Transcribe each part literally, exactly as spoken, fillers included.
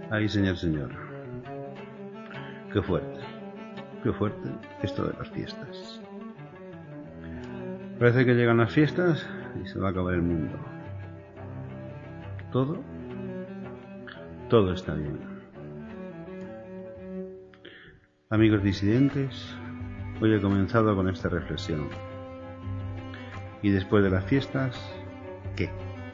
Ay, señor, señor. Qué fuerte. Qué fuerte esto de las fiestas. Parece que llegan las fiestas y se va a acabar el mundo. Todo, todo está bien. Amigos disidentes, hoy he comenzado con esta reflexión. ¿Y después de las fiestas, qué?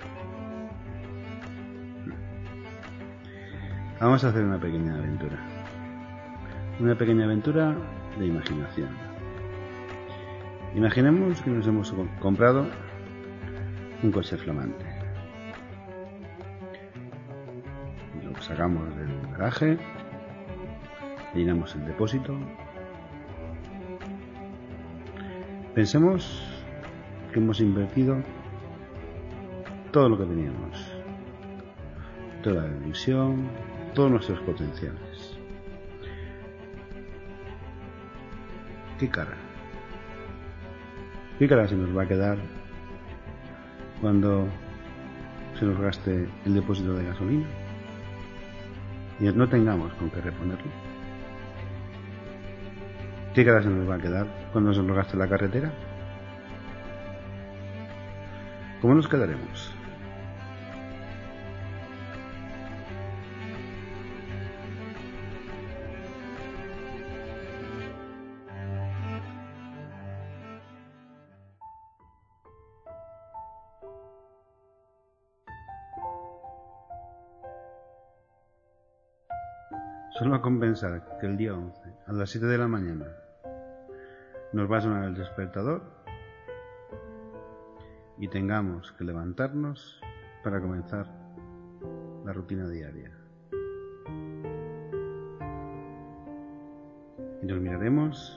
Vamos a hacer una pequeña aventura. Una pequeña aventura de imaginación. Imaginemos que nos hemos comprado un coche flamante. Lo sacamos del garaje, llenamos el depósito. Pensemos que hemos invertido todo lo que teníamos, toda la ilusión, todos nuestros potenciales. ¿Qué cara? ¿Qué cara se nos va a quedar cuando se nos gaste el depósito de gasolina y no tengamos con qué reponerlo? ¿Qué cara se nos va a quedar cuando se nos gaste la carretera? ¿Cómo nos quedaremos? Solo a compensar que el día once, a las siete de la mañana, nos va a sonar el despertador y tengamos que levantarnos para comenzar la rutina diaria. Y nos miraremos,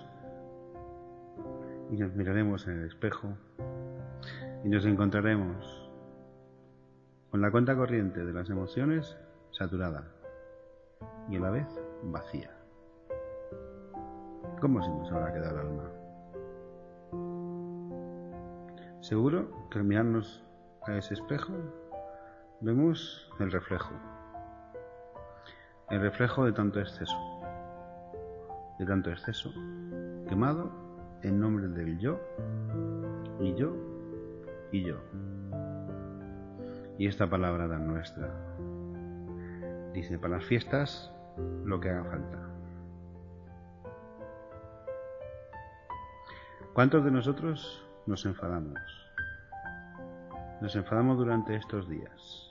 y nos miraremos en el espejo, y nos encontraremos con la cuenta corriente de las emociones saturada y a la vez vacía. ¿Cómo se nos habrá quedado el alma? Seguro que al mirarnos a ese espejo vemos el reflejo, el reflejo de tanto exceso, de tanto exceso quemado en nombre del yo, y yo, y yo. Y esta palabra tan nuestra dice: para las fiestas, lo que haga falta. ¿Cuántos de nosotros nos enfadamos? Nos enfadamos durante estos días.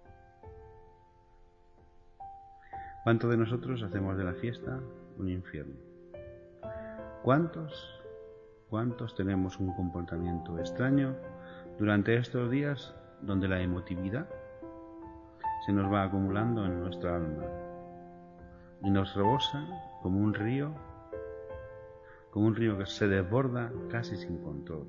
¿Cuántos de nosotros hacemos de la fiesta un infierno? ¿Cuántos, cuántos tenemos un comportamiento extraño durante estos días donde la emotividad se nos va acumulando en nuestra alma y nos rebosa como un río, como un río que se desborda casi sin control?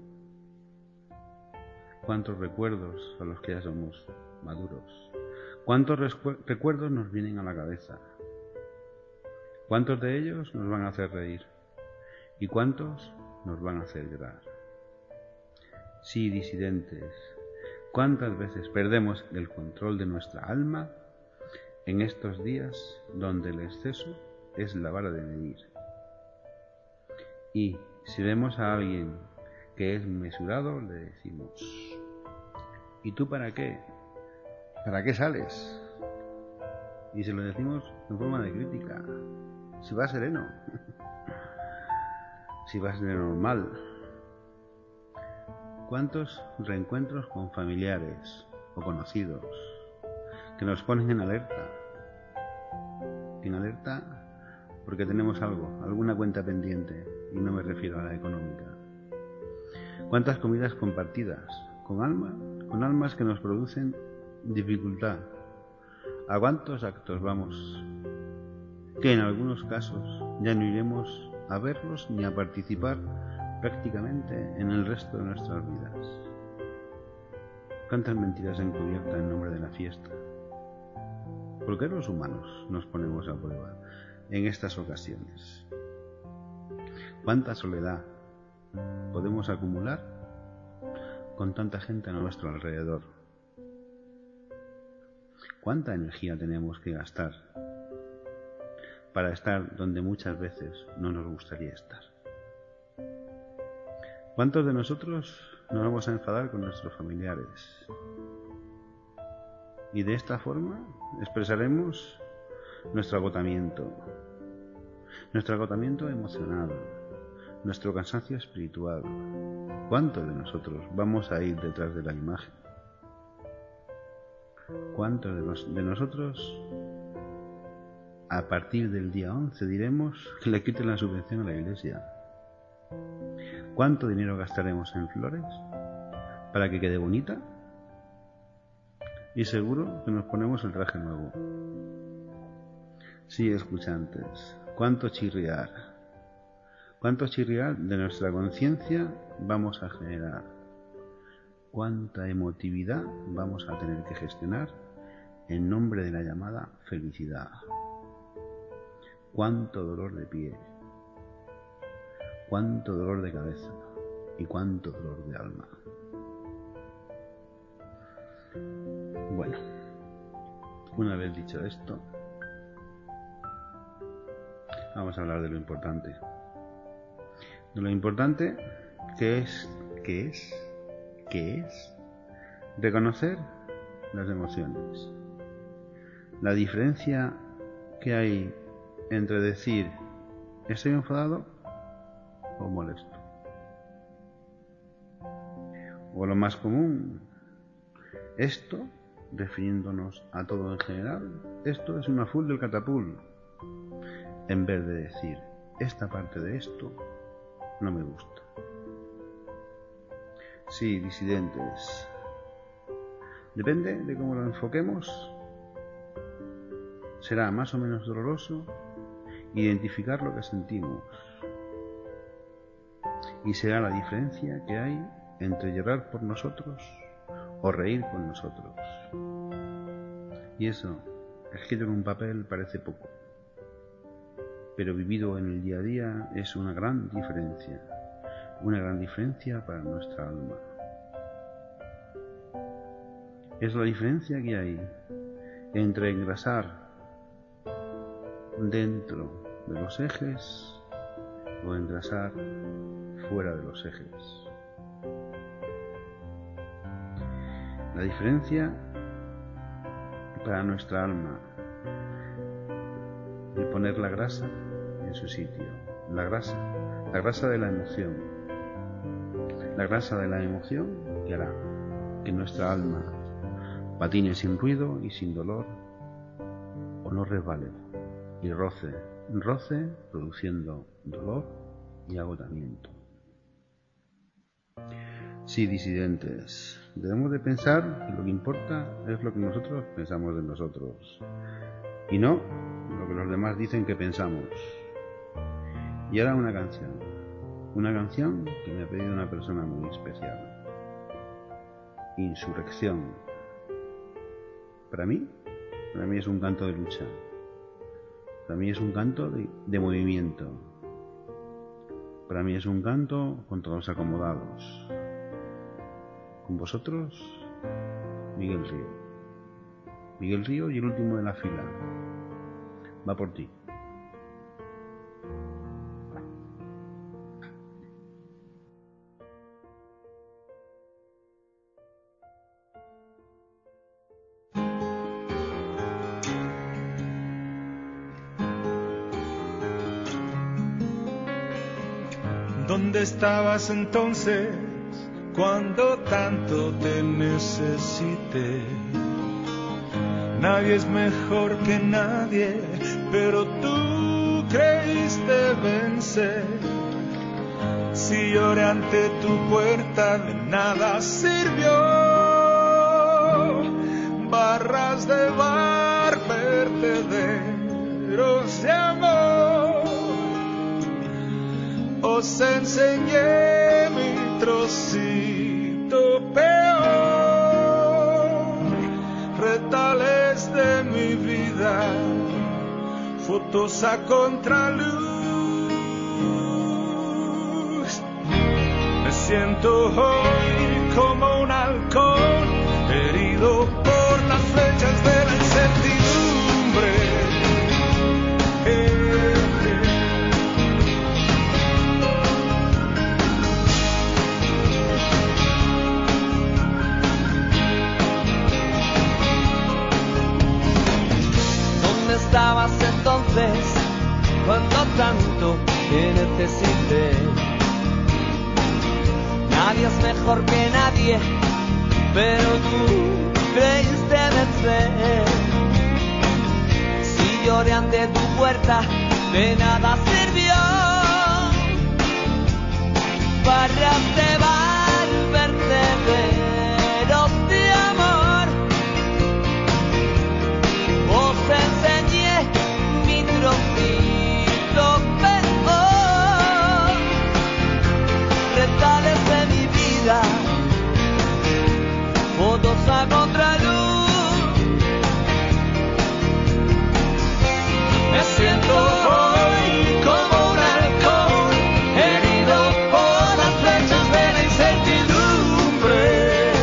¿Cuántos recuerdos a los que ya somos maduros? ¿Cuántos recuerdos nos vienen a la cabeza? ¿Cuántos de ellos nos van a hacer reír? ¿Y cuántos nos van a hacer llorar? Sí, disidentes, ¿cuántas veces perdemos el control de nuestra alma en estos días donde el exceso es la vara de medir? Y si vemos a alguien que es mesurado, le decimos: ¿y tú para qué? ¿Para qué sales? Y se lo decimos en forma de crítica. Si va sereno, si va sereno normal. ¿Cuántos reencuentros con familiares o conocidos que nos ponen en alerta? En alerta porque tenemos algo, alguna cuenta pendiente, y no me refiero a la económica. ¿Cuántas comidas compartidas con alma, con almas que nos producen dificultad? ¿A cuántos actos vamos que en algunos casos ya no iremos a verlos ni a participar prácticamente en el resto de nuestras vidas? ¿Cuántas mentiras encubiertas en nombre de la fiesta? ¿Por qué los humanos nos ponemos a prueba en estas ocasiones? ¿Cuánta soledad podemos acumular con tanta gente a nuestro alrededor? ¿Cuánta energía tenemos que gastar para estar donde muchas veces no nos gustaría estar? ¿Cuántos de nosotros nos vamos a enfadar con nuestros familiares? Y de esta forma expresaremos nuestro agotamiento, nuestro agotamiento emocional, nuestro cansancio espiritual. ¿Cuántos de nosotros vamos a ir detrás de la imagen? ¿Cuántos de, nos, de nosotros a partir del día once diremos que le quiten la subvención a la iglesia? ¿Cuánto dinero gastaremos en flores para que quede bonita? Y seguro que nos ponemos el traje nuevo. Sí, escuchantes, ¿cuánto chirriar? ¿Cuánto chirriar de nuestra conciencia vamos a generar? ¿Cuánta emotividad vamos a tener que gestionar en nombre de la llamada felicidad? ¿Cuánto dolor de pie? ¿Cuánto dolor de cabeza? ¿Y cuánto dolor de alma? Bueno, una vez dicho esto, vamos a hablar de lo importante. De lo importante que es, que es, que es reconocer las emociones. La diferencia que hay entre decir estoy enfadado o molesto. O lo más común, esto, refiriéndonos a todo en general, esto es una full del catapult, en vez de decir esta parte de esto no me gusta. Sí, disidentes, depende de cómo lo enfoquemos, será más o menos doloroso identificar lo que sentimos, y será la diferencia que hay entre llorar por nosotros o reír con nosotros. Y eso, escrito en un papel, parece poco, pero vivido en el día a día es una gran diferencia, una gran diferencia para nuestra alma. Es la diferencia que hay entre engrasar dentro de los ejes o engrasar fuera de los ejes. La diferencia para nuestra alma de poner la grasa en su sitio, la grasa, la grasa de la emoción, la grasa de la emoción que hará que nuestra alma patine sin ruido y sin dolor, o no resbale y roce, roce produciendo dolor y agotamiento. Sí, disidentes, debemos de pensar que lo que importa es lo que nosotros pensamos de nosotros y no lo que los demás dicen que pensamos. Y ahora una canción, una canción que me ha pedido una persona muy especial. Insurrección. Para mí, para mí es un canto de lucha, para mí es un canto de, de movimiento, para mí es un canto contra los acomodados. Con vosotros, Miguel Río. Miguel Río y el último de la fila. Va por ti. ¿Dónde estabas entonces cuando tanto te necesité? Nadie es mejor que nadie, pero tú creíste vencer. Si lloré ante tu puerta, de nada sirvió. Barras de bar, vertederos de amor. Os enseñé mi trocito peor, retales de mi vida, fotos a contraluz. Me siento hoy como un halcón, herido por las flechas del encendido. cuando tanto te necesité. Nadie es mejor que nadie, pero tú creíste vencer. Si lloré ante tu puerta, de nada sirvió. Barras de bar, vertederos de amor. Os enseñé mi trocito peor. Retales de mi vida, fotos a contraluz. Me siento hoy como un halcón, herido por las flechas de la incertidumbre.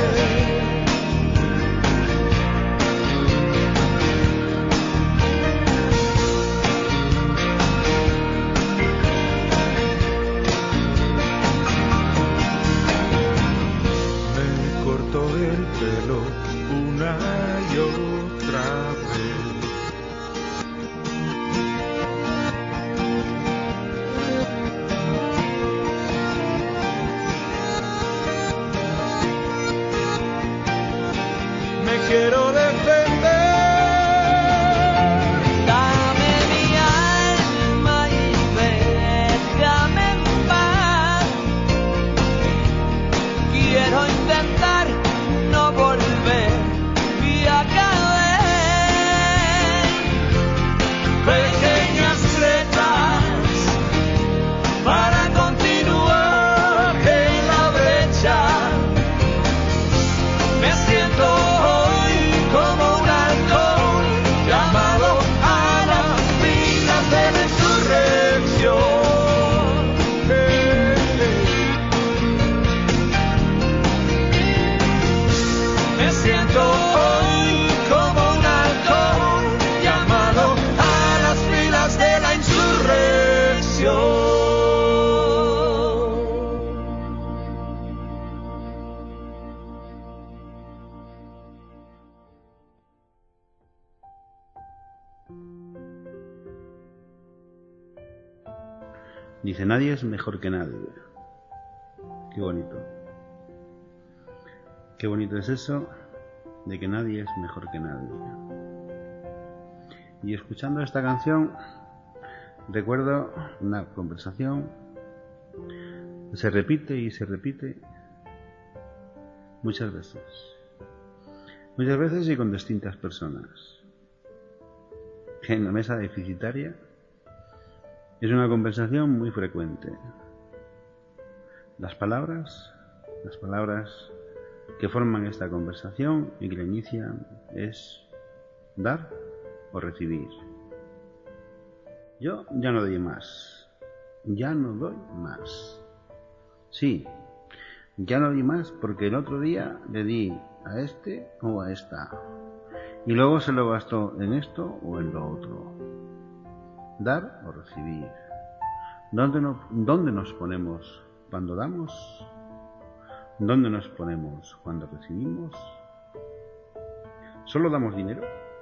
Me cortó el pelo una y otra vez. Me quiero defender. Dame mi alma y déjame en paz. Quiero intentar no volver y a caer. Pequeñas tretas para continuar en la brecha. Me siento hoy como un halcón llamado a las filas de la insurrección. Eh, eh. Me siento hoy como un halcón llamado a las filas de la insurrección. Dice, nadie es mejor que nadie. Qué bonito. Qué bonito es eso de que nadie es mejor que nadie. Y escuchando esta canción recuerdo una conversación que se repite y se repite muchas veces. Muchas veces y con distintas personas. Que en la mesa deficitaria es una conversación muy frecuente. Las palabras, las palabras que forman esta conversación y que la inician es dar o recibir. Yo ya no doy más. Ya no doy más. Sí, ya no doy más porque el otro día le di a este o a esta. Y luego se lo gastó en esto o en lo otro. Dar o recibir. ¿Dónde nos, dónde nos ponemos cuando damos? ¿Dónde nos ponemos cuando recibimos? ¿Solo damos dinero?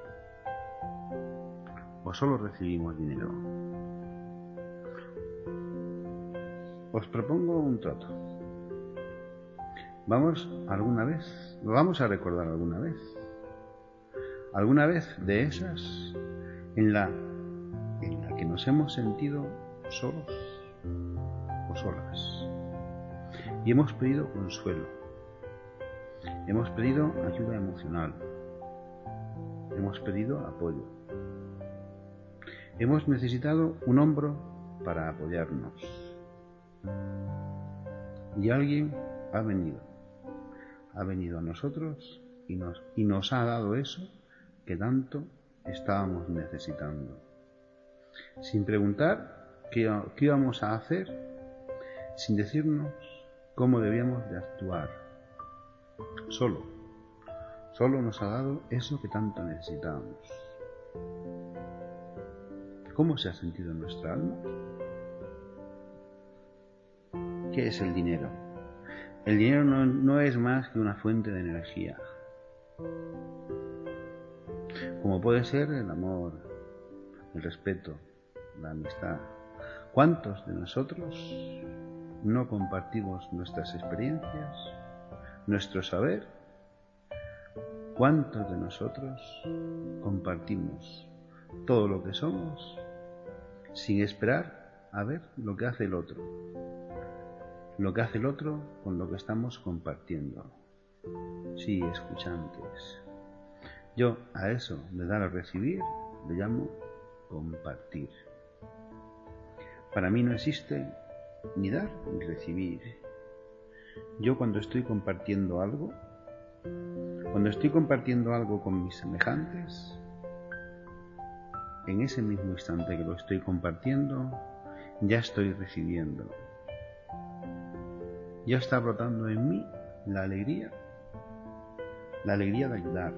¿O solo recibimos dinero? Os propongo un trato. Vamos alguna vez, lo vamos a recordar alguna vez. Alguna vez de esas en la en la que nos hemos sentido solos o solas y hemos pedido consuelo, hemos pedido ayuda emocional, hemos pedido apoyo, hemos necesitado un hombro para apoyarnos y alguien ha venido, ha venido a nosotros y nos, y nos ha dado eso que tanto estábamos necesitando. Sin preguntar qué, qué íbamos a hacer, sin decirnos cómo debíamos de actuar. Solo, solo nos ha dado eso que tanto necesitábamos. ¿Cómo se ha sentido en nuestra alma? ¿Qué es el dinero? El dinero no, no es más que una fuente de energía. Como puede ser el amor, el respeto, la amistad. ¿Cuántos de nosotros no compartimos nuestras experiencias, nuestro saber? ¿Cuántos de nosotros compartimos todo lo que somos sin esperar a ver lo que hace el otro? Lo que hace el otro con lo que estamos compartiendo. Sí, escuchantes. Yo a eso de dar a recibir le llamo compartir. Para mí no existe ni dar ni recibir. Yo cuando estoy compartiendo algo, cuando estoy compartiendo algo con mis semejantes, en ese mismo instante que lo estoy compartiendo, ya estoy recibiendo. Ya está brotando en mí la alegría, la alegría de ayudar,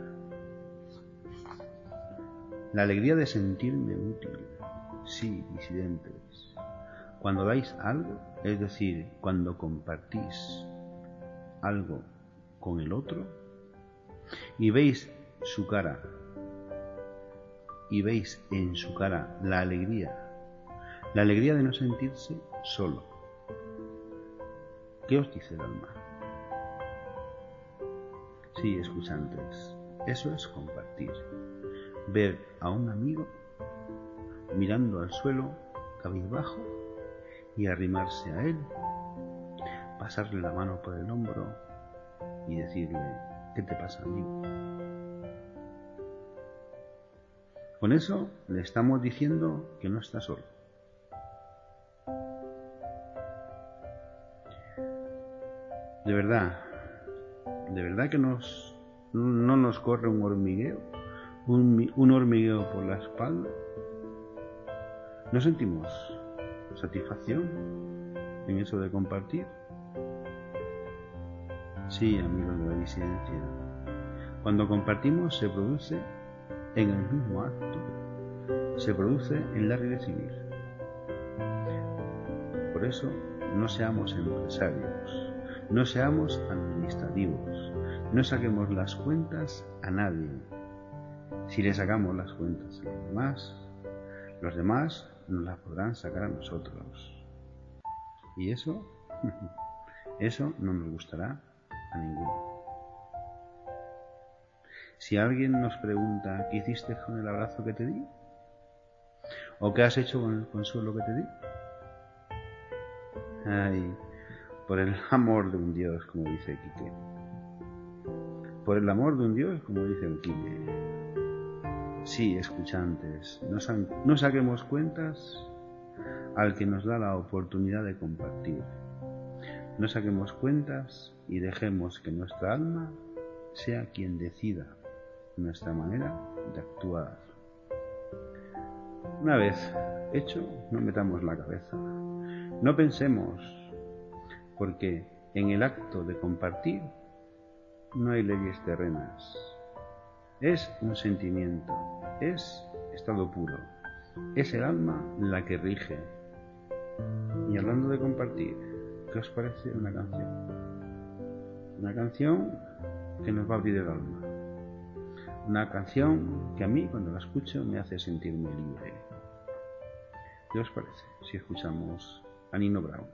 la alegría de sentirme útil. Sí, disidentes, cuando dais algo, es decir, cuando compartís algo con el otro y veis su cara, y veis en su cara la alegría, la alegría de no sentirse solo. ¿Qué os dice el alma? Sí, escuchantes, eso es compartir. Ver a un amigo mirando al suelo, cabizbajo, y arrimarse a él, pasarle la mano por el hombro y decirle: ¿qué te pasa, amigo? Con eso le estamos diciendo que no está solo. De verdad, de verdad que nos, no nos corre un hormigueo, un, un hormigueo por la espalda. ¿No sentimos satisfacción en eso de compartir? Sí, amigos de la disidencia, cuando compartimos se produce en el mismo acto, se produce en dar y recibir. Por eso no seamos empresarios, no seamos administrativos, no saquemos las cuentas a nadie. Si le sacamos las cuentas a los demás, los demás nos las podrán sacar a nosotros. Y eso, eso no nos gustará a ninguno. Si alguien nos pregunta: ¿qué hiciste con el abrazo que te di? ¿O qué has hecho con el consuelo que te di? Ay, por el amor de un Dios, como dice Quique. Por el amor de un Dios, como dice el Quique. Sí, escuchantes, no, sa no saquemos cuentas al que nos da la oportunidad de compartir. No saquemos cuentas y dejemos que nuestra alma sea quien decida nuestra manera de actuar. Una vez hecho, no metamos la cabeza. No pensemos, porque en el acto de compartir no hay leyes terrenas. Es un sentimiento, es estado puro, es el alma la que rige. Y hablando de compartir, ¿qué os parece una canción? Una canción que nos va a abrir el alma. Una canción que a mí, cuando la escucho, me hace sentirme libre. ¿Qué os parece si escuchamos a Nino Brown?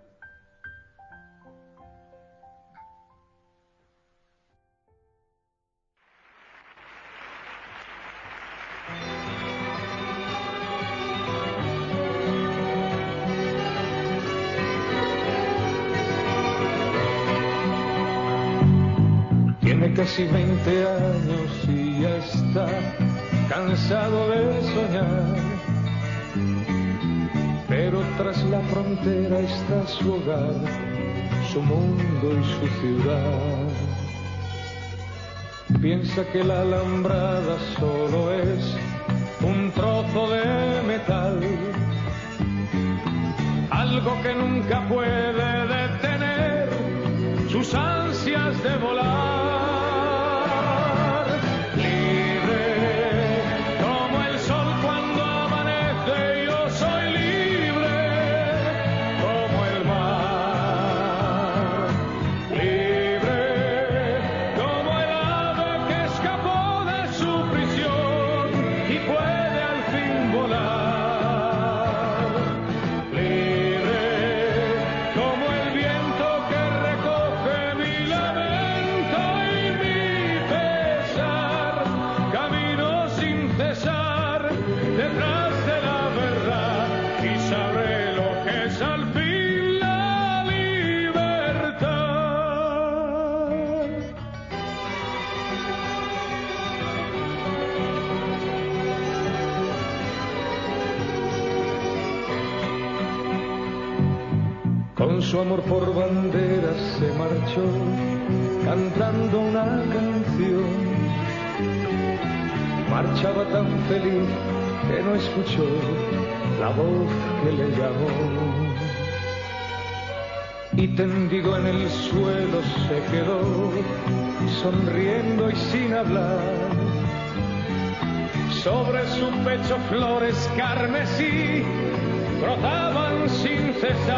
Tiene casi veinte años y ya está cansado de soñar, pero tras la frontera está su hogar, su mundo y su ciudad. Piensa que la alambrada solo es un trozo de metal, algo que nunca puede detener sus ansias de volar. con su amor por banderas se marchó cantando una canción. Marchaba tan feliz que no escuchó la voz que le llamó. Y tendido en el suelo se quedó, sonriendo y sin hablar. Sobre su pecho flores carmesí brotaban sin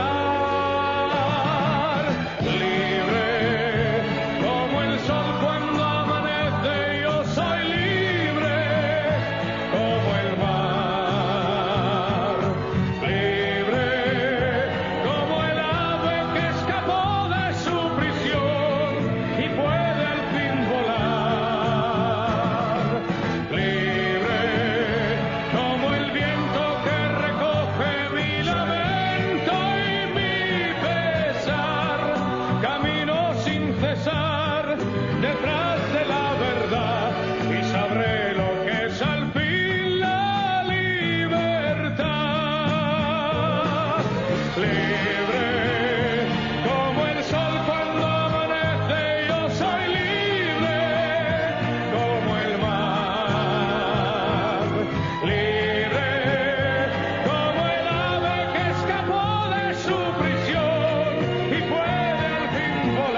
cesar. Libre como el sol cuando amanece, yo soy libre como el mar. Libre como el ave que escapó de su prisión y puede al fin volar. Libre como el viento que recoge mi lamento y mi pesar. Camino sin cesar detrás de la verdad y sabré lo que es al fin la libertad. Libre como el sol cuando amanece, yo soy libre como el mar. Libre como el ave que escapó de su prisión y puede al fin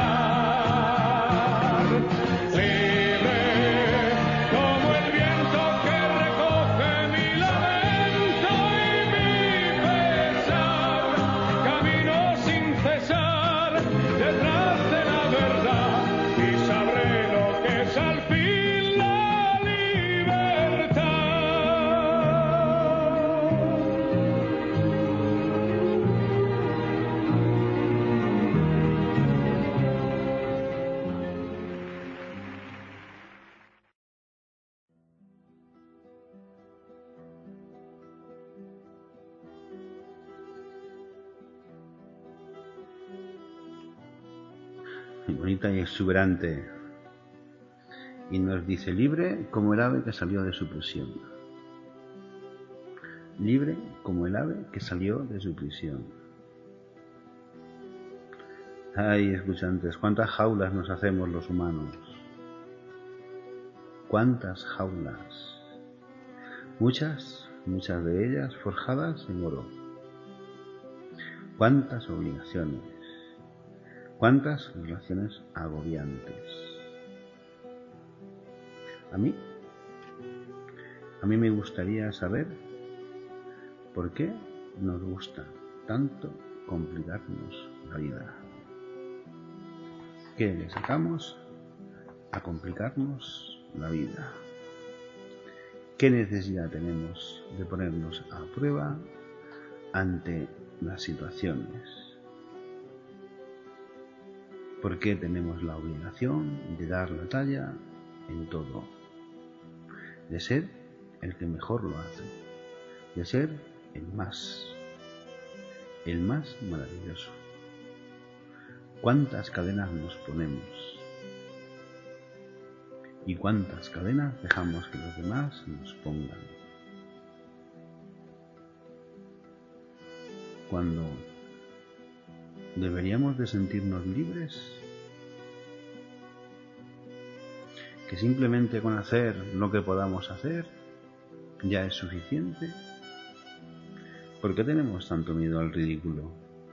volar. Libre como el viento que recoge mi lamento y mi pesar. Camino sin cesar detrás de la verdad y sabré lo que es al fin la libertad. Muy bonita y exuberante. Y nos dice: libre como el ave que salió de su prisión. Libre como el ave que salió de su prisión. Ay, escuchantes, cuántas jaulas nos hacemos los humanos. Cuántas jaulas. Muchas, muchas de ellas forjadas en oro. Cuántas obligaciones. Cuántas relaciones agobiantes. A mí, a mí me gustaría saber por qué nos gusta tanto complicarnos la vida. ¿Qué le sacamos a complicarnos la vida? ¿Qué necesidad tenemos de ponernos a prueba ante las situaciones? ¿Por qué tenemos la obligación de dar la talla en todo? De ser el que mejor lo hace, de ser el más, el más maravilloso. ¿Cuántas cadenas nos ponemos? ¿Y cuántas cadenas dejamos que los demás nos pongan? Cuando deberíamos de sentirnos libres, que simplemente con hacer lo que podamos hacer ya es suficiente. ¿Por qué tenemos tanto miedo al ridículo?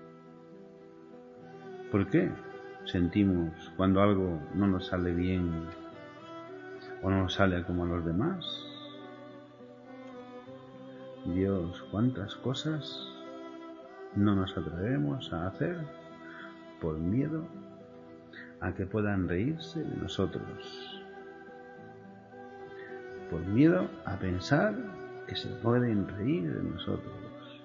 ¿Por qué sentimos cuando algo no nos sale bien o no nos sale como a los demás? Dios, cuántas cosas no nos atrevemos a hacer por miedo a que puedan reírse de nosotros, por miedo a pensar que se pueden reír de nosotros.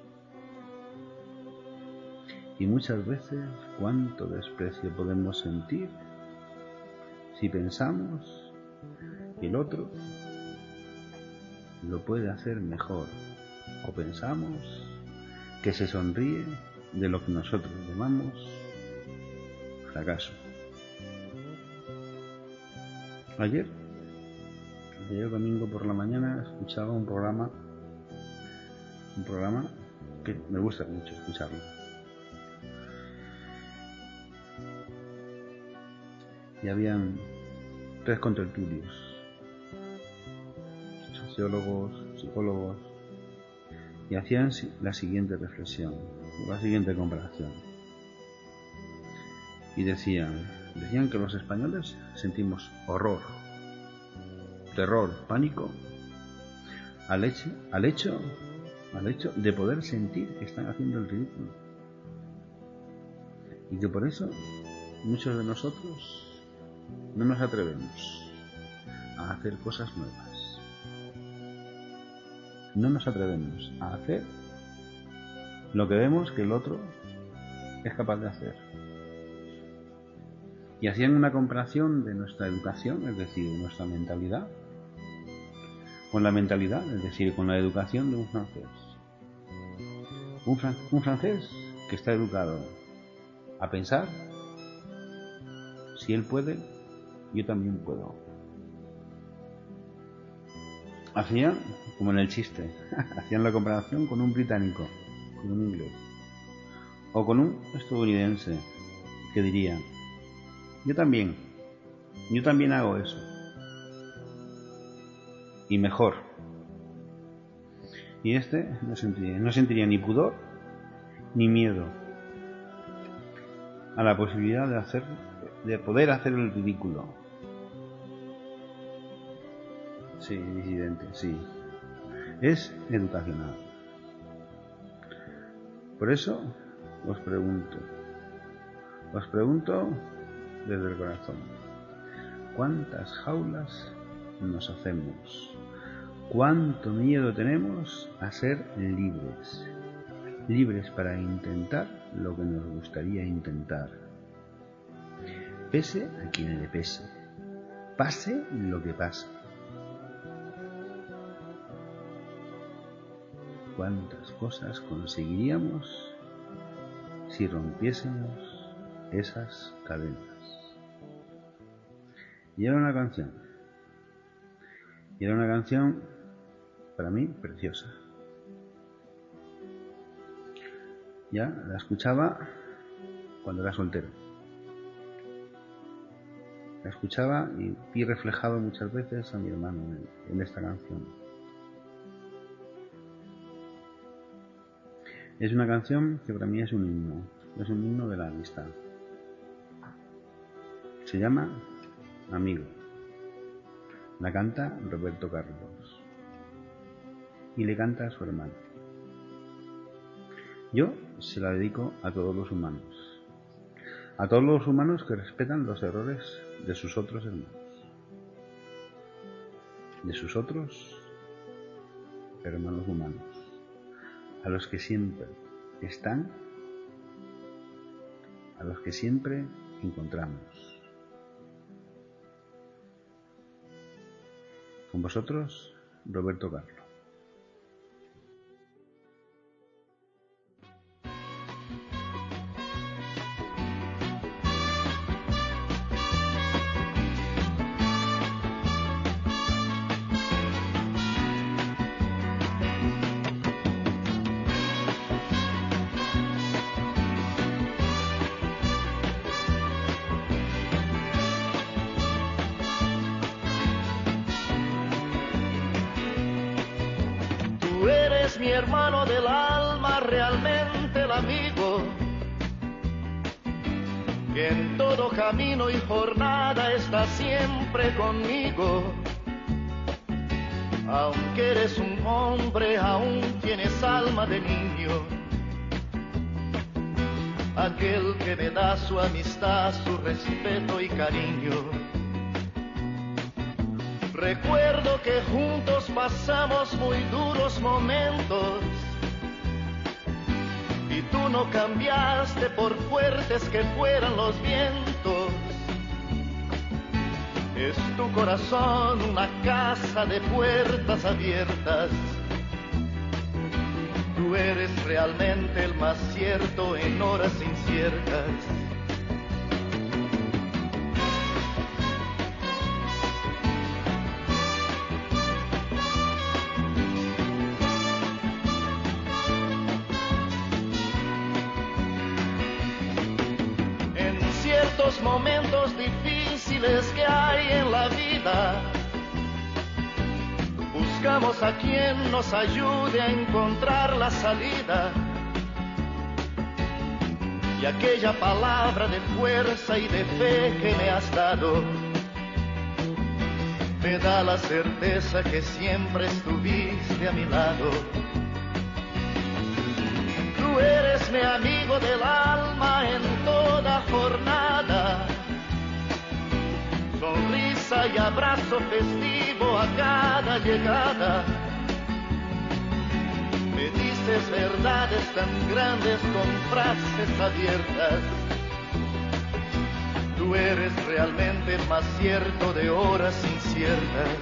Y muchas veces cuánto desprecio podemos sentir si pensamos que el otro lo puede hacer mejor, o pensamos que se sonríe de lo que nosotros llamamos fracaso. Ayer, ayer domingo por la mañana, escuchaba un programa, un programa que me gusta mucho escucharlo. y habían tres contertulios, sociólogos, psicólogos, y hacían la siguiente reflexión, la siguiente comparación. Y decían, decían que los españoles sentimos horror, terror, pánico, al hecho, al hecho, al hecho de poder sentir que están haciendo el ridículo. Y que por eso muchos de nosotros no nos atrevemos a hacer cosas nuevas. No nos atrevemos a hacer lo que vemos que el otro es capaz de hacer. Y hacían una comparación de nuestra educación, es decir, de nuestra mentalidad, con la mentalidad, es decir, con la educación de un francés. Un, fran- un francés que está educado a pensar, si él puede, yo también puedo. Hacían, como en el chiste, hacían la comparación con un británico, con un inglés, o con un estadounidense, que diría, yo también, yo también hago eso, y mejor. Y este no sentiría, no sentiría ni pudor, ni miedo a la posibilidad de hacer, de poder hacer el ridículo. Sí, disidente, sí. Es educacional. Por eso os pregunto, os pregunto desde el corazón, ¿cuántas jaulas nos hacemos? ¿Cuánto miedo tenemos a ser libres? Libres para intentar lo que nos gustaría intentar. Pese a quien le pese. Pase lo que pase. ¿Cuántas cosas conseguiríamos si rompiésemos esas cadenas? Y era una canción. Y era una canción, para mí, preciosa. Ya la escuchaba cuando era soltero. La escuchaba y vi reflejado muchas veces a mi hermano en, en esta canción. Es una canción que para mí es un himno, es un himno de la amistad. Se llama Amigo. La canta Roberto Carlos y le canta a su hermano. Yo se la dedico a todos los humanos, a todos los humanos que respetan los errores de sus otros hermanos, de sus otros hermanos humanos, a los que siempre están, a los que siempre encontramos. Con vosotros, Roberto Carlos. Mi hermano del alma, realmente el amigo, que en todo camino y jornada está siempre conmigo. Aunque eres un hombre, aún tienes alma de niño. Aquel que me da su amistad, su respeto y cariño. Recuerdo que juntos pasamos muy duros momentos y tú no cambiaste por fuertes que fueran los vientos. Es tu corazón una casa de puertas abiertas. Tú eres realmente el más cierto en horas inciertas. momentos difíciles difíciles que hay en la vida. Buscamos a quien nos ayude a encontrar la salida. Y aquella palabra de fuerza y de fe que me has dado me da la certeza que siempre estuviste a mi lado. Tú eres mi amigo del alma en toda jornada. Sonrisa y abrazo festivo a cada llegada. Me dices verdades tan grandes con frases abiertas. Tú eres realmente más cierto de horas inciertas.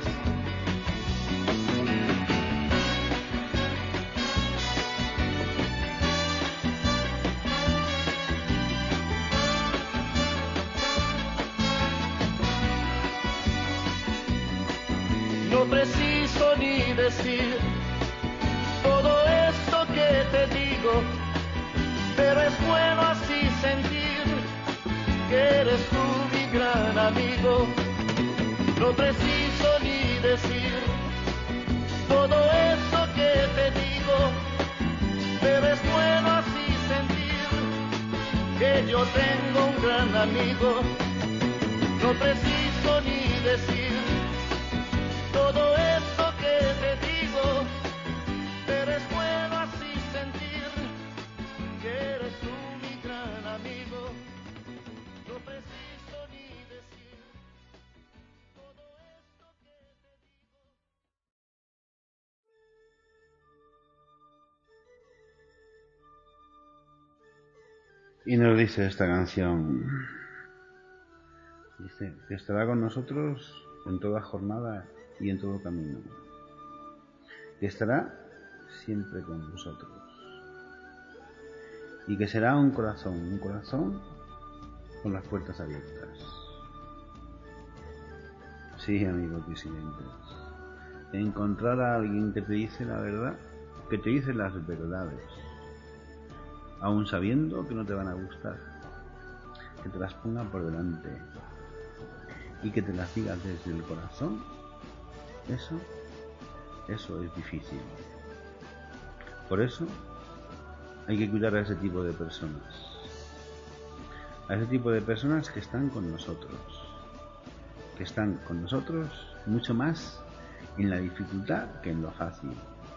No preciso ni decir todo esto que te digo, pero es bueno así sentir que eres tú mi gran amigo. No preciso ni decir todo esto que te digo, pero es bueno así sentir que yo tengo un gran amigo. No preciso ni decir todo esto que te digo, pero es bueno así sentir que eres tú mi gran amigo. No preciso ni decir todo esto que te digo. Y nos dice esta canción, dice que estará con nosotros en toda jornada y en todo camino, que estará siempre con nosotros y que será un corazón, un corazón con las puertas abiertas. Sí, amigos disidentes, encontrar a alguien que te dice la verdad, que te dice las verdades, aun sabiendo que no te van a gustar, que te las ponga por delante y que te las diga desde el corazón. Eso, eso es difícil. Por eso hay que cuidar a ese tipo de personas. A ese tipo de personas que están con nosotros. Que están con nosotros mucho más en la dificultad que en lo fácil.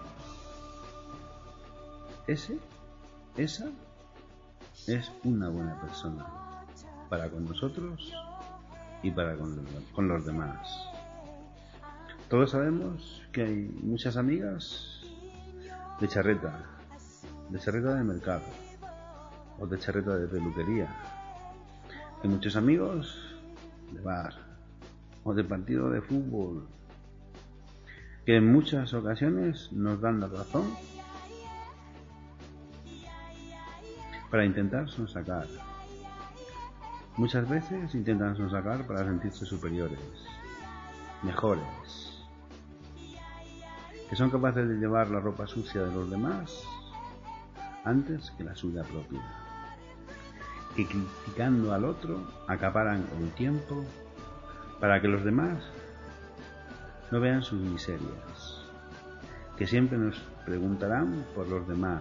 Ese, esa es una buena persona para con nosotros y para con, con los demás. Todos sabemos que hay muchas amigas de charreta, de charreta de mercado o de charreta de peluquería. Hay muchos amigos de bar o de partido de fútbol que en muchas ocasiones nos dan la razón para intentar sonsacar. Muchas veces intentan sonsacar para sentirse superiores, mejores, que son capaces de llevar la ropa sucia de los demás antes que la suya propia, que criticando al otro acaparan el tiempo para que los demás no vean sus miserias, que siempre nos preguntarán por los demás,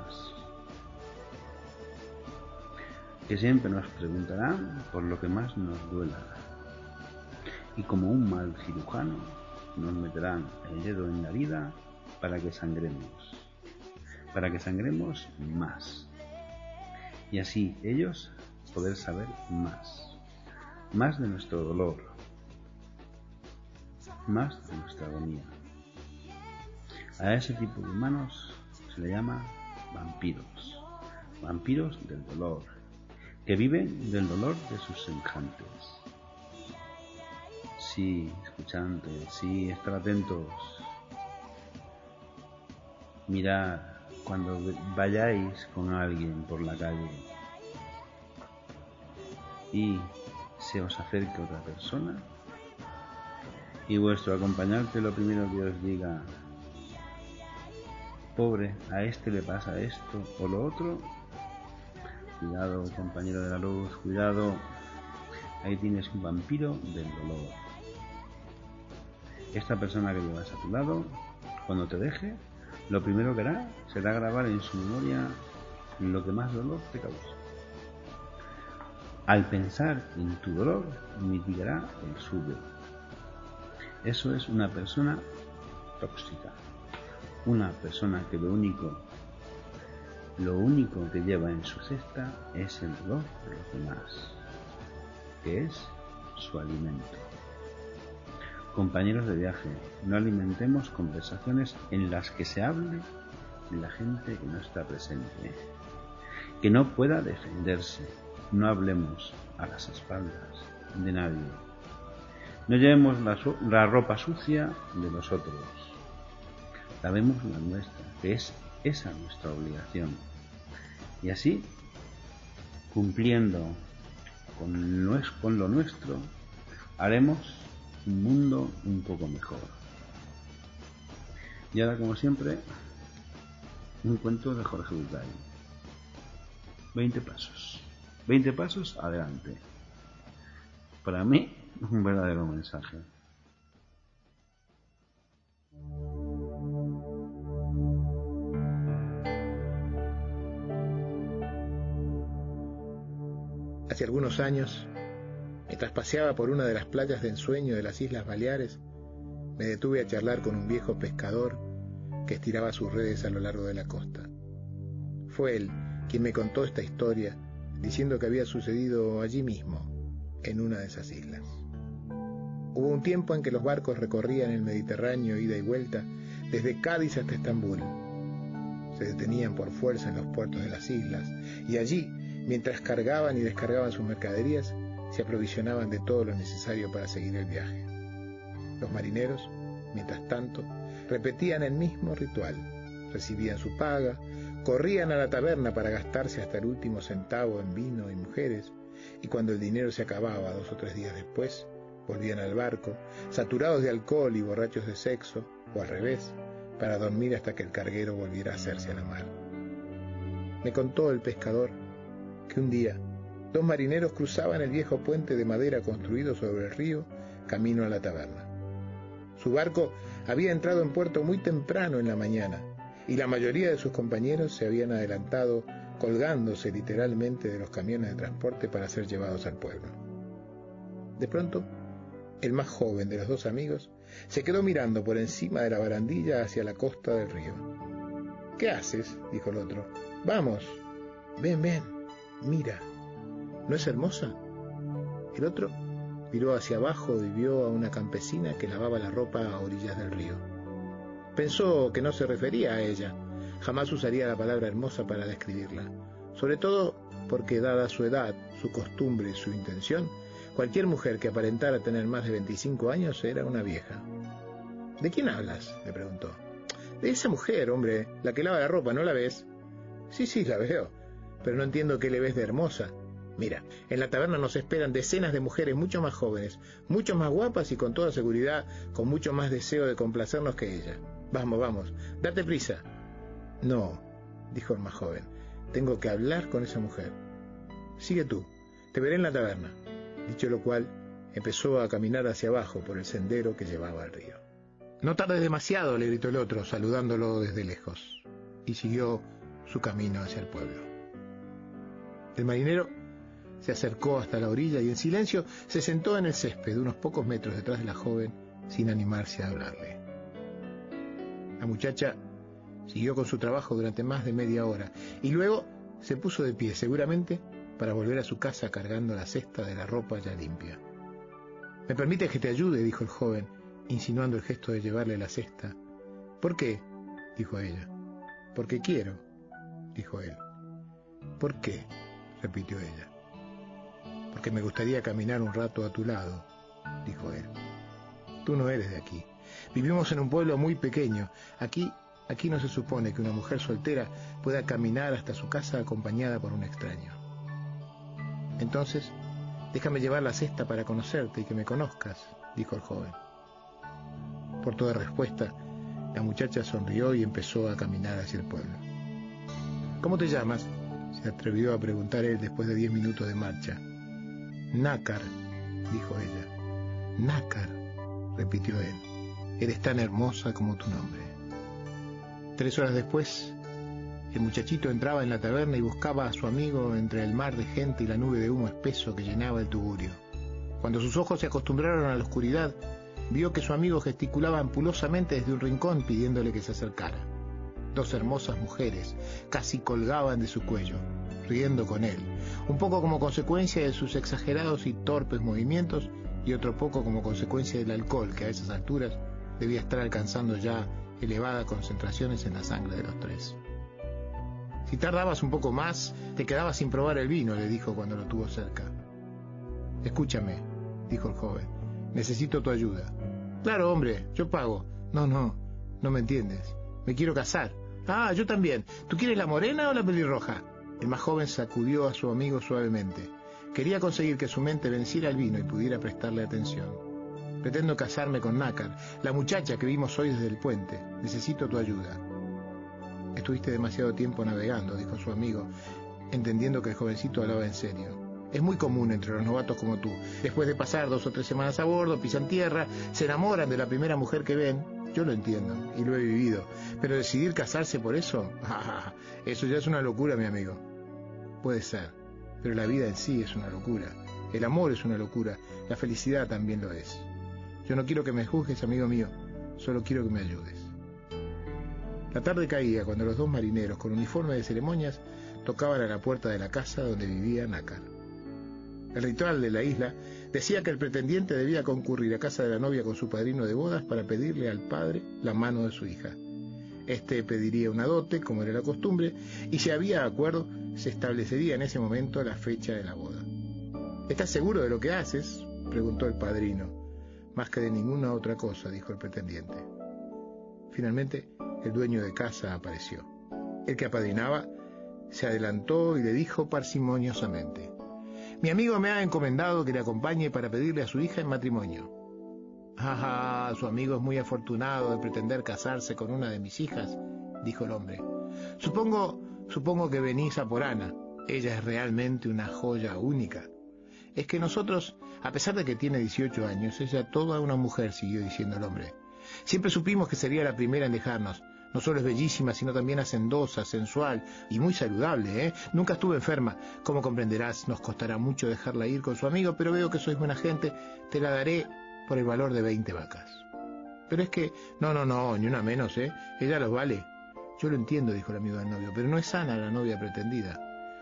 que siempre nos preguntarán por lo que más nos duela, y como un mal cirujano nos meterán el dedo en la herida para que sangremos, para que sangremos más, y así ellos poder saber más, más de nuestro dolor, más de nuestra agonía. A ese tipo de humanos se le llama vampiros, vampiros del dolor, que viven del dolor de sus semejantes. Sí, escuchantes, sí, estar atentos. Mirad cuando vayáis con alguien por la calle y se os acerque otra persona y vuestro acompañante lo primero que os diga: pobre, a este le pasa esto o lo otro. Cuidado, compañero de la luz, cuidado. ahí tienes un vampiro del dolor. Esta persona que llevas a tu lado, cuando te deje, lo primero que hará será grabar en su memoria lo que más dolor te causa. Al pensar en tu dolor, mitigará el suyo. Eso es una persona tóxica. Una persona que lo único, lo único que lleva en su cesta es el dolor de los demás, que es su alimento. Compañeros de viaje, no alimentemos conversaciones en las que se hable de la gente que no está presente, que no pueda defenderse. No hablemos a las espaldas de nadie. No llevemos la, su- la ropa sucia de los otros. Lavemos la nuestra, que es esa nuestra obligación. Y así, cumpliendo con, nues- con lo nuestro, haremos un mundo un poco mejor. Y ahora, como siempre, un cuento de Jorge Bucay. veinte pasos. veinte pasos adelante. Para mí, un verdadero mensaje. Hace algunos años, mientras paseaba por una de las playas de ensueño de las Islas Baleares, me detuve a charlar con un viejo pescador que estiraba sus redes a lo largo de la costa. Fue él quien me contó esta historia, diciendo que había sucedido allí mismo, en una de esas islas. Hubo un tiempo en que los barcos recorrían el Mediterráneo ida y vuelta, desde Cádiz hasta Estambul. Se detenían por fuerza en los puertos de las islas, y allí, mientras cargaban y descargaban sus mercaderías, se aprovisionaban de todo lo necesario para seguir el viaje. Los marineros, mientras tanto, repetían el mismo ritual. Recibían su paga, corrían a la taberna para gastarse hasta el último centavo en vino y mujeres, y cuando el dinero se acababa dos o tres días después, volvían al barco, saturados de alcohol y borrachos de sexo, o al revés, para dormir hasta que el carguero volviera a hacerse a la mar. Me contó el pescador que un día dos marineros cruzaban el viejo puente de madera construido sobre el río, camino a la taberna. Su barco había entrado en puerto muy temprano en la mañana, y la mayoría de sus compañeros se habían adelantado colgándose literalmente de los camiones de transporte para ser llevados al pueblo. De pronto, el más joven de los dos amigos se quedó mirando por encima de la barandilla hacia la costa del río. «¿Qué haces?», dijo el otro. «Vamos, ven, ven, mira, ¿no es hermosa?». El otro miró hacia abajo y vio a una campesina que lavaba la ropa a orillas del río. Pensó que no se refería a ella, jamás usaría la palabra hermosa para describirla, sobre todo porque, dada su edad, su costumbre y su intención, cualquier mujer que aparentara tener más de veinticinco años era una vieja. «¿De quién hablas?», le preguntó. «De esa mujer, hombre, la que lava la ropa, ¿no la ves?». «Sí, sí, la veo, pero no entiendo qué le ves de hermosa. Mira, en la taberna nos esperan decenas de mujeres mucho más jóvenes, mucho más guapas y con toda seguridad con mucho más deseo de complacernos que ella. Vamos, vamos, date prisa». «No», dijo el más joven, «tengo que hablar con esa mujer». «Sigue tú, te veré en la taberna». Dicho lo cual, empezó a caminar hacia abajo por el sendero que llevaba al río. «No tardes demasiado», le gritó el otro, saludándolo desde lejos, y siguió su camino hacia el pueblo. El marinero se acercó hasta la orilla y en silencio se sentó en el césped unos pocos metros detrás de la joven, sin animarse a hablarle. La muchacha siguió con su trabajo durante más de media hora y luego se puso de pie, seguramente para volver a su casa cargando la cesta de la ropa ya limpia. «¿Me permites que te ayude?», dijo el joven, insinuando el gesto de llevarle la cesta. «¿Por qué?», dijo ella. «Porque quiero», dijo él. «¿Por qué?», repitió ella. «Porque me gustaría caminar un rato a tu lado», dijo él. «Tú no eres de aquí. Vivimos en un pueblo muy pequeño. Aquí, aquí no se supone que una mujer soltera pueda caminar hasta su casa acompañada por un extraño». «Entonces, déjame llevar la cesta para conocerte y que me conozcas», dijo el joven. Por toda respuesta, la muchacha sonrió y empezó a caminar hacia el pueblo. «¿Cómo te llamas?», se atrevió a preguntar él después de diez minutos de marcha. «Nácar», dijo ella. Nácar, repitió él. Eres tan hermosa como tu nombre. Tres horas después, el muchachito entraba en la taberna y buscaba a su amigo entre el mar de gente y la nube de humo espeso que llenaba el tugurio. Cuando sus ojos se acostumbraron a la oscuridad, vio que su amigo gesticulaba ampulosamente desde un rincón pidiéndole que se acercara. Dos hermosas mujeres casi colgaban de su cuello, riendo con él, un poco como consecuencia de sus exagerados y torpes movimientos y otro poco como consecuencia del alcohol que a esas alturas debía estar alcanzando ya elevadas concentraciones en la sangre de los tres. Si tardabas un poco más, te quedabas sin probar el vino, le dijo cuando lo tuvo cerca. Escúchame, dijo el joven, necesito tu ayuda. Claro, hombre, yo pago. No, no, no me entiendes. Me quiero casar. Ah, yo también. ¿Tú quieres la morena o la pelirroja? El más joven sacudió a su amigo suavemente. Quería conseguir que su mente venciera el vino y pudiera prestarle atención. Pretendo casarme con Nácar, la muchacha que vimos hoy desde el puente. Necesito tu ayuda. Estuviste demasiado tiempo navegando, dijo su amigo, entendiendo que el jovencito hablaba en serio. Es muy común entre los novatos como tú. Después de pasar dos o tres semanas a bordo, pisan tierra, se enamoran de la primera mujer que ven. Yo lo entiendo y lo he vivido. Pero decidir casarse por eso, ah, eso ya es una locura, mi amigo. Puede ser, pero la vida en sí es una locura. El amor es una locura, la felicidad también lo es. Yo no quiero que me juzgues, amigo mío, solo quiero que me ayudes. La tarde caía cuando los dos marineros, con uniforme de ceremonias, tocaban a la puerta de la casa donde vivía Nácar. El ritual de la isla decía que el pretendiente debía concurrir a casa de la novia con su padrino de bodas para pedirle al padre la mano de su hija. Este pediría una dote, como era la costumbre, y si había acuerdo, se establecería en ese momento la fecha de la boda. ¿Estás seguro de lo que haces?, preguntó el padrino. Más que de ninguna otra cosa, dijo el pretendiente. Finalmente, el dueño de casa apareció. El que apadrinaba se adelantó y le dijo parsimoniosamente: mi amigo me ha encomendado que le acompañe para pedirle a su hija en matrimonio. Ah, su amigo es muy afortunado de pretender casarse con una de mis hijas, dijo el hombre. Supongo, supongo que venís a por Ana. Ella es realmente una joya única. Es que nosotros, a pesar de que tiene dieciocho años, ella toda una mujer, siguió diciendo el hombre. Siempre supimos que sería la primera en dejarnos. No solo es bellísima, sino también hacendosa, sensual y muy saludable, ¿eh? Nunca estuve enferma. Como comprenderás, nos costará mucho dejarla ir con su amigo, pero veo que sois buena gente. Te la daré por el valor de veinte vacas. Pero es que... No, no, no, ni una menos, ¿eh? Ella los vale. Yo lo entiendo, dijo el amigo del novio, pero no es Ana la novia pretendida.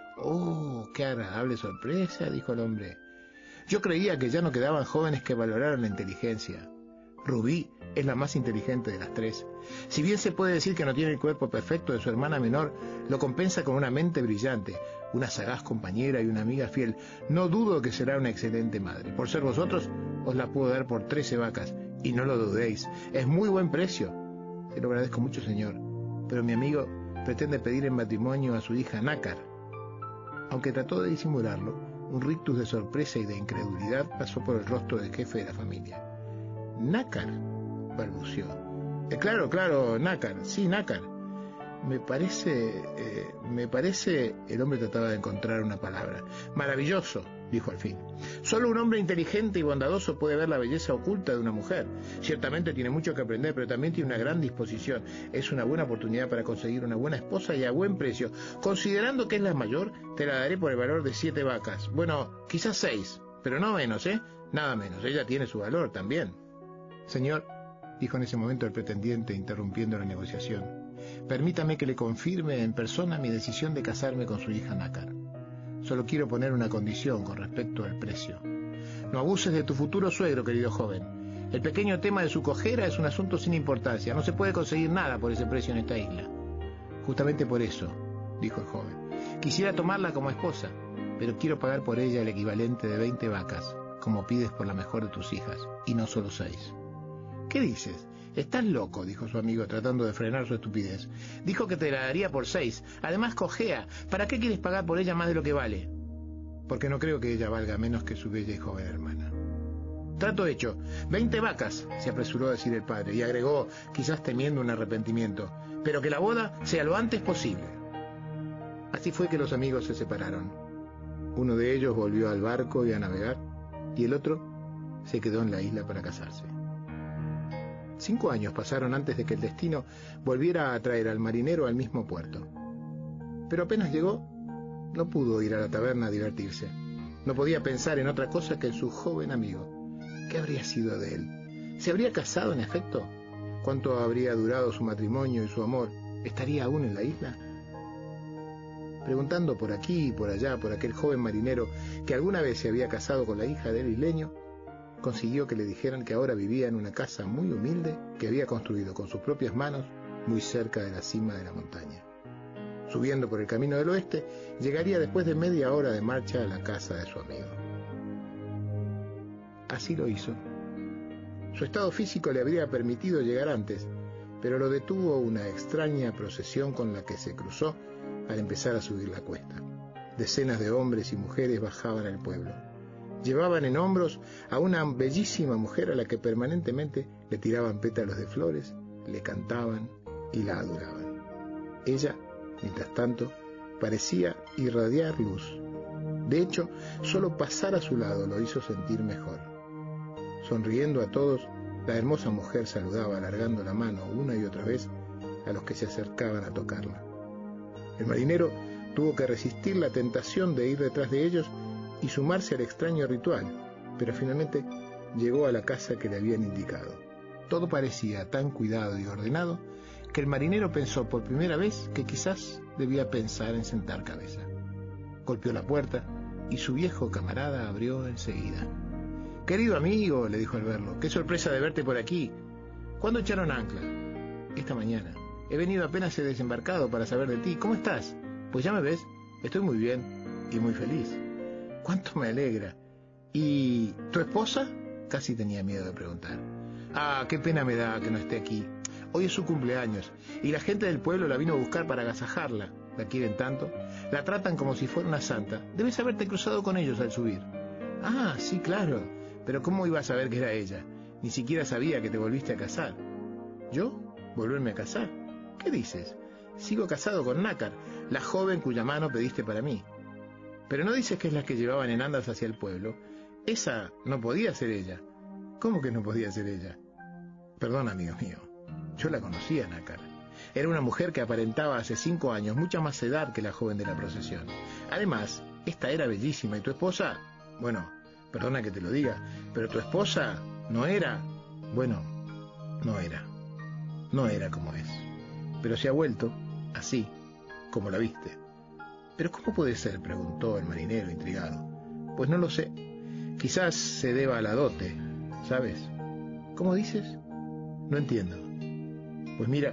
Oh, qué agradable sorpresa, dijo el hombre. Yo creía que ya no quedaban jóvenes que valoraran la inteligencia. Rubí es la más inteligente de las tres. Si bien se puede decir que no tiene el cuerpo perfecto de su hermana menor, lo compensa con una mente brillante, una sagaz compañera y una amiga fiel. No dudo que será una excelente madre. Por ser vosotros, os la puedo dar por trece vacas, y no lo dudéis. Es muy buen precio. Se lo agradezco mucho, señor, pero mi amigo pretende pedir en matrimonio a su hija Nácar. Aunque trató de disimularlo, un rictus de sorpresa y de incredulidad pasó por el rostro del jefe de la familia. Nácar, balbuceó. Eh, claro, claro, Nácar, sí, Nácar. Me parece, eh, me parece... El hombre trataba de encontrar una palabra. Maravilloso, dijo al fin. Solo un hombre inteligente y bondadoso puede ver la belleza oculta de una mujer. Ciertamente tiene mucho que aprender, pero también tiene una gran disposición. Es una buena oportunidad para conseguir una buena esposa y a buen precio. Considerando que es la mayor, te la daré por el valor de siete vacas. Bueno, quizás seis, pero no menos, ¿eh? Nada menos. Ella tiene su valor también. Señor, dijo en ese momento el pretendiente, interrumpiendo la negociación, permítame que le confirme en persona mi decisión de casarme con su hija Nácar. Solo quiero poner una condición con respecto al precio. No abuses de tu futuro suegro, querido joven. El pequeño tema de su cojera es un asunto sin importancia. No se puede conseguir nada por ese precio en esta isla. Justamente por eso, dijo el joven, quisiera tomarla como esposa, pero quiero pagar por ella el equivalente de veinte vacas, como pides por la mejor de tus hijas, y no solo seis. ¿Qué dices? Estás loco, dijo su amigo, tratando de frenar su estupidez. Dijo que te la daría por seis. Además, cojea. ¿Para qué quieres pagar por ella más de lo que vale? Porque no creo que ella valga menos que su bella y joven hermana. Trato hecho. Veinte vacas, se apresuró a decir el padre, y agregó, quizás temiendo un arrepentimiento, pero que la boda sea lo antes posible. Así fue que los amigos se separaron. Uno de ellos volvió al barco y a navegar, y el otro se quedó en la isla para casarse. Cinco años pasaron antes de que el destino volviera a traer al marinero al mismo puerto. Pero apenas llegó, no pudo ir a la taberna a divertirse. No podía pensar en otra cosa que en su joven amigo. ¿Qué habría sido de él? ¿Se habría casado en efecto? ¿Cuánto habría durado su matrimonio y su amor? ¿Estaría aún en la isla? Preguntando por aquí y por allá por aquel joven marinero que alguna vez se había casado con la hija del isleño, consiguió que le dijeran que ahora vivía en una casa muy humilde que había construido con sus propias manos muy cerca de la cima de la montaña. Subiendo por el camino del oeste, llegaría después de media hora de marcha a la casa de su amigo. Así lo hizo. Su estado físico le habría permitido llegar antes, pero lo detuvo una extraña procesión con la que se cruzó al empezar a subir la cuesta. Decenas de hombres y mujeres bajaban al pueblo. Llevaban en hombros a una bellísima mujer a la que permanentemente le tiraban pétalos de flores, le cantaban y la adoraban. Ella, mientras tanto, parecía irradiar luz. De hecho, solo pasar a su lado lo hizo sentir mejor. Sonriendo a todos, la hermosa mujer saludaba alargando la mano una y otra vez a los que se acercaban a tocarla. El marinero tuvo que resistir la tentación de ir detrás de ellos y sumarse al extraño ritual, pero finalmente llegó a la casa que le habían indicado. Todo parecía tan cuidado y ordenado que el marinero pensó por primera vez que quizás debía pensar en sentar cabeza. Golpeó la puerta y su viejo camarada abrió enseguida. «Querido amigo», le dijo al verlo, «qué sorpresa de verte por aquí. ¿Cuándo echaron ancla?» «Esta mañana. He venido apenas he desembarcado para saber de ti. ¿Cómo estás?» «Pues ya me ves, estoy muy bien y muy feliz». «Cuánto me alegra. ¿Y tu esposa?» Casi tenía miedo de preguntar. «Ah, qué pena me da que no esté aquí. Hoy es su cumpleaños y la gente del pueblo la vino a buscar para agasajarla. La quieren tanto, la tratan como si fuera una santa. Debes haberte cruzado con ellos al subir». «Ah, sí, claro. Pero ¿cómo iba a saber que era ella? Ni siquiera sabía que te volviste a casar». «¿Yo? ¿Volverme a casar? ¿Qué dices? Sigo casado con Nácar, la joven cuya mano pediste para mí». «Pero no dices que es la que llevaban en andas hacia el pueblo. Esa no podía ser ella». «¿Cómo que no podía ser ella?» «Perdón, amigo mío. Yo la conocía, Nácar. Era una mujer que aparentaba hace cinco años mucha más edad que la joven de la procesión. Además, esta era bellísima y tu esposa... Bueno, perdona que te lo diga, pero tu esposa no era... Bueno, no era. No era como es. Pero se ha vuelto así, como la viste». «¿Pero cómo puede ser?», preguntó el marinero intrigado. «Pues no lo sé. Quizás se deba a la dote, ¿sabes?» «¿Cómo dices? No entiendo». «Pues mira,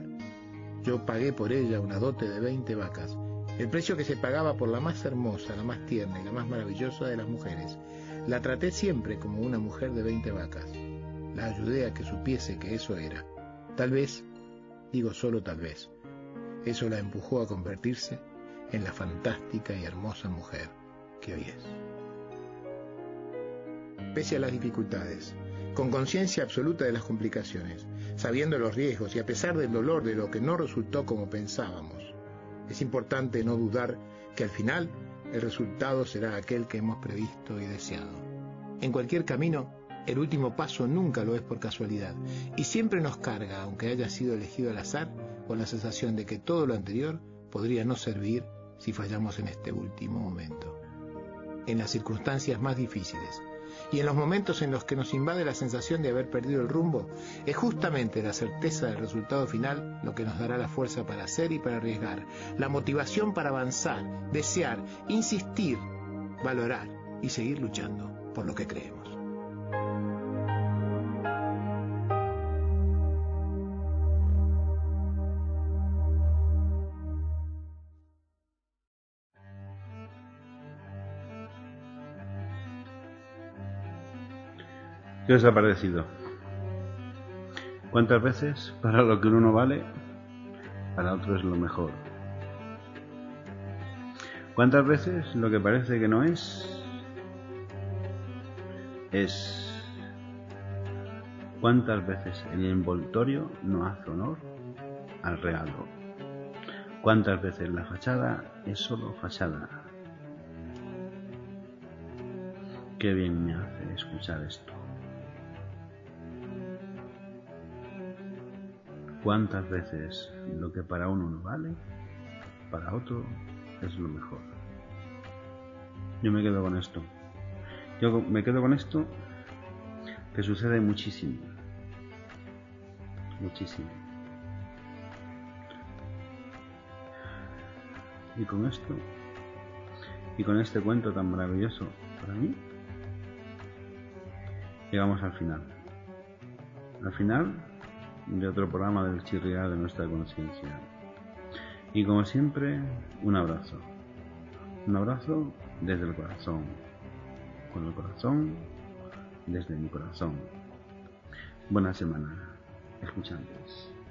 yo pagué por ella una dote de veinte vacas, el precio que se pagaba por la más hermosa, la más tierna y la más maravillosa de las mujeres. La traté siempre como una mujer de veinte vacas. La ayudé a que supiese que eso era. Tal vez, digo solo tal vez, eso la empujó a convertirse en la fantástica y hermosa mujer que hoy es». Pese a las dificultades, con conciencia absoluta de las complicaciones, sabiendo los riesgos y a pesar del dolor de lo que no resultó como pensábamos, es importante no dudar que al final el resultado será aquel que hemos previsto y deseado. En cualquier camino, el último paso nunca lo es por casualidad, y siempre nos carga, aunque haya sido elegido al azar, con la sensación de que todo lo anterior podría no servir si fallamos en este último momento. En las circunstancias más difíciles, y en los momentos en los que nos invade la sensación de haber perdido el rumbo, es justamente la certeza del resultado final lo que nos dará la fuerza para hacer y para arriesgar, la motivación para avanzar, desear, insistir, valorar y seguir luchando por lo que creemos. ¿Qué os ha parecido? ¿Cuántas veces para lo que uno no vale, para otro es lo mejor? ¿Cuántas veces lo que parece que no es, es? ¿Cuántas veces el envoltorio no hace honor al regalo? ¿Cuántas veces la fachada es solo fachada? Qué bien me hace escuchar esto. cuántas veces lo que para uno no vale, para otro es lo mejor. Yo me quedo con esto. Yo me quedo con esto que sucede muchísimo. Muchísimo. Y con esto, y con este cuento tan maravilloso para mí, llegamos al final. Al final de otro programa del chirriar de nuestra conciencia. Y como siempre, un abrazo. Un abrazo desde el corazón. Con el corazón, desde mi corazón. Buena semana, escuchantes.